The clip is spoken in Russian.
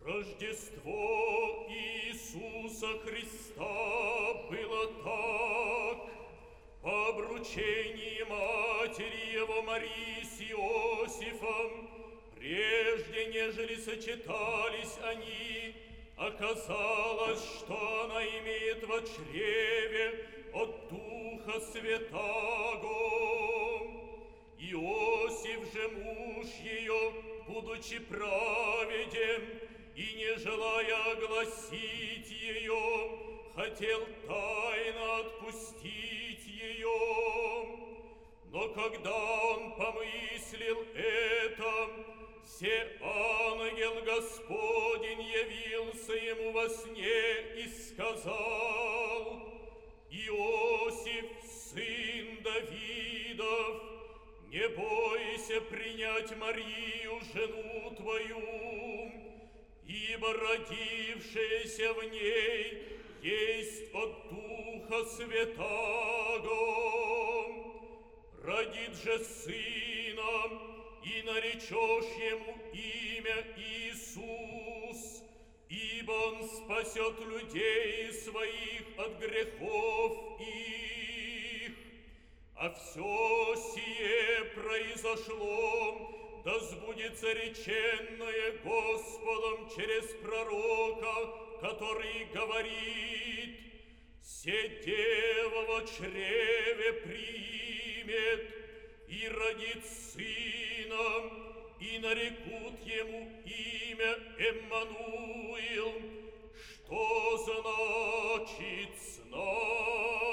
Рождество Иисуса Христа было так. По обручении матери его Марии с Иосифом, прежде нежели сочетались они, оказалось, что она имеет во чреве от Духа Святаго. Иосиф же муж ее, будучи праведен и не желая огласить ее, хотел тайно отпустить ее. Но когда он помыслил это, се ангел Господень явился ему во сне и сказал: Иосиф, сын Давидов, не бойся принять Марию, жену твою, ибо родившееся в ней есть от Духа Святаго. Родит же сына, и наречешь ему имя Иисус, ибо он спасет людей своих от грехов их. А все сие произошло, да сбудется реченное Господом через пророка, который говорит: «Се дева во чреве примет и родит сына, и нарекут ему имя Эммануил», что значит «с нами».